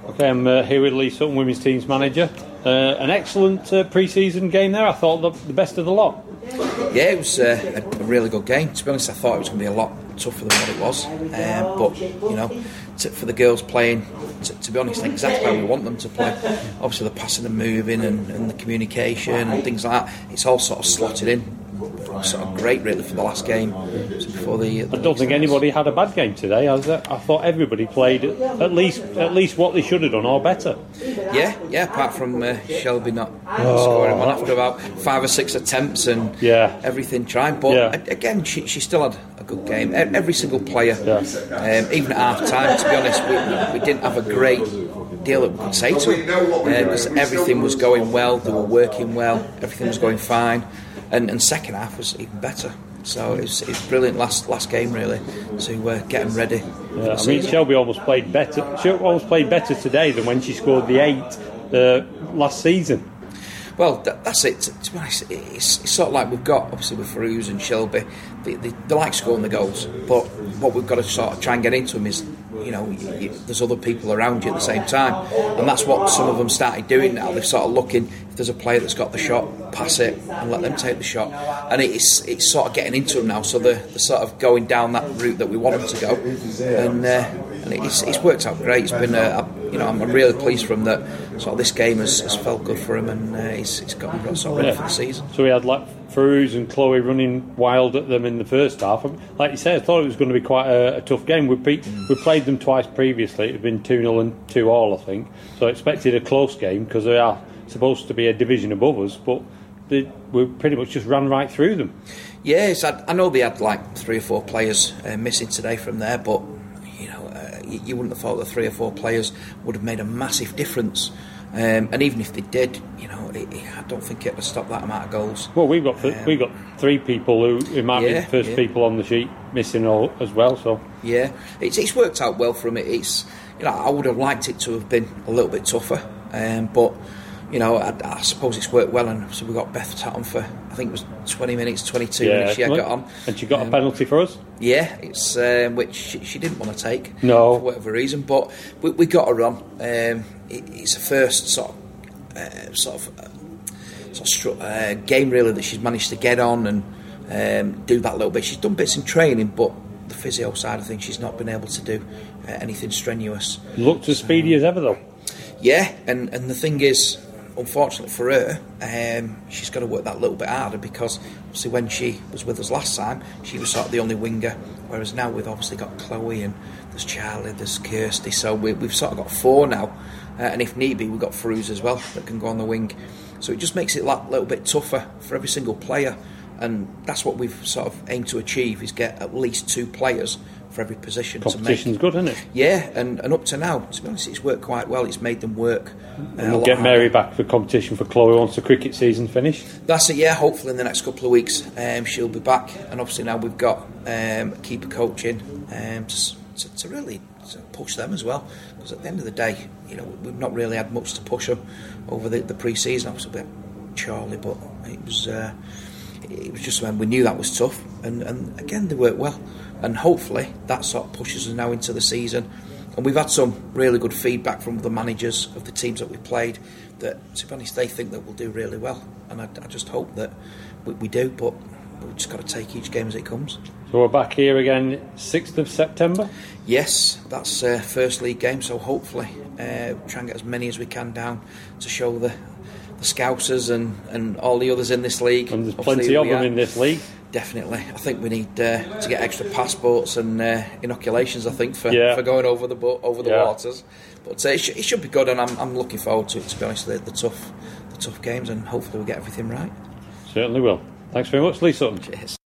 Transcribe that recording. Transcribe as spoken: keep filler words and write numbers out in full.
Okay, I'm uh, here with Lee Sutton, women's team's manager. Uh, an excellent uh, pre-season game there. I thought the, the best of the lot. Yeah, it was uh, a, a really good game. To be honest, I thought it was going to be a lot tougher than what it was. Um, but, you know, to, for the girls playing, to, to be honest, exactly how we want them to play. Obviously, the passing and moving and, and the communication and things like that, it's all sort of slotted in. Sort of great, really, for the last game. So before the, the I don't think anybody had a bad game today. I, was, I thought everybody played at least at least what they should have done, or better. Yeah, yeah. Apart from uh, Shelby not oh, scoring one after about five or six attempts and yeah. everything trying. But yeah. again, she, she still had a good game. Every single player, yeah. um, even at half time. To be honest, we, we didn't have a great deal that we could say to them because uh, everything was going well. They were working well. Everything was going fine. And, and second half was even better. So it was, it was brilliant last last game really to uh, get them ready. Yeah, I mean Shelby almost played better. She almost played better today than when she scored the eight uh, last season. Well, that, that's it. To, to be honest, it's, it's sort of like we've got obviously with Farouz and Shelby. They, they, they like scoring the goals, but what we've got to sort of try and get into them is, you know, you, you, there's other people around you at the same time, and that's what some of them started doing now. They're sort of looking, if there's a player that's got the shot, pass it and let them take the shot, and it's it's sort of getting into them now. So they're, they're sort of going down that route that we want them to go, and uh, and it's it's worked out great. It's been uh, you know I'm really pleased for them that sort of this game has, has felt good for him, and uh, it's it's got them sort of ready yeah. for the season. So we had like Farouz and Chloe running wild at them in the first half. Like you said, I thought it was going to be quite a, a tough game. We beat, we played them twice previously. It had been two nil and two all, I think. So I expected a close game because they are supposed to be a division above us, but they, we pretty much just ran right through them. Yes, I, I know they had like three or four players uh, missing today from there, but you know, uh, you, you wouldn't have thought that three or four players would have made a massive difference. Um, and even if they did, you know, it, it, I don't think it would stop that amount of goals. Well, we've got th- um, we've got three people who, who might yeah, be the first yeah. people on the sheet missing all as well. So yeah, it's it's worked out well for them. It's you know I would have liked it to have been a little bit tougher, um, but you know I, I suppose it's worked well. And so we got Beth Tatton for I think it was twenty minutes, twenty-two yeah, minutes. She had got on, and she got um, a penalty for us. Yeah, it's um, which she, she didn't want to take no. for whatever reason, but we, we got her on. Um, it, it's a first sort of. Uh, sort of, uh, sort of uh, game really that she's managed to get on and um, do that little bit. She's done bits in training, but the physio side of things she's not been able to do uh, anything strenuous. Looked as speedy um, as ever though. Yeah, and, and the thing is, unfortunately for her, um, she's got to work that little bit harder because obviously when she was with us last time, she was sort of the only winger, whereas now we've obviously got Chloe and there's Charlie, there's Kirsty, so we, we've sort of got four now. Uh, and if need be, we've got Farouz as well that can go on the wing. So it just makes it a like, little bit tougher for every single player. And that's what we've sort of aimed to achieve, is get at least two players for every position. Competition's to make. good, isn't it? Yeah, and, and up to now, to be honest, it's worked quite well. It's made them work. Uh, we'll get Mary back for competition for Chloe once the cricket season finished. That's it, yeah. Hopefully in the next couple of weeks um, she'll be back. And obviously now we've got um, keeper coaching um, to, to, to really to push them as well. Because at the end of the day, you know, we've not really had much to push them over the, the pre-season. Obviously we had Charlie, but it was uh, it was just when we knew that was tough. And, and again, they worked well. And hopefully that sort of pushes us now into the season. And we've had some really good feedback from the managers of the teams that we've played that, to be honest, they think that we'll do really well. And I, I just hope that we, we do, but we've just got to take each game as it comes. So we're back here again sixth of September? Yes, that's uh, first league game, so hopefully uh, try and get as many as we can down to show the, the Scousers and, and all the others in this league. And there's plenty of them in this league. Definitely. I think we need uh, to get extra passports and uh, inoculations, I think, for, yeah. for going over the bo- over the yeah. waters. But uh, it, sh- it should be good, and I'm, I'm looking forward to it, to be honest, the, the tough the tough games, and hopefully we get everything right. Certainly will. Thanks very much, Lee Sutton. Cheers.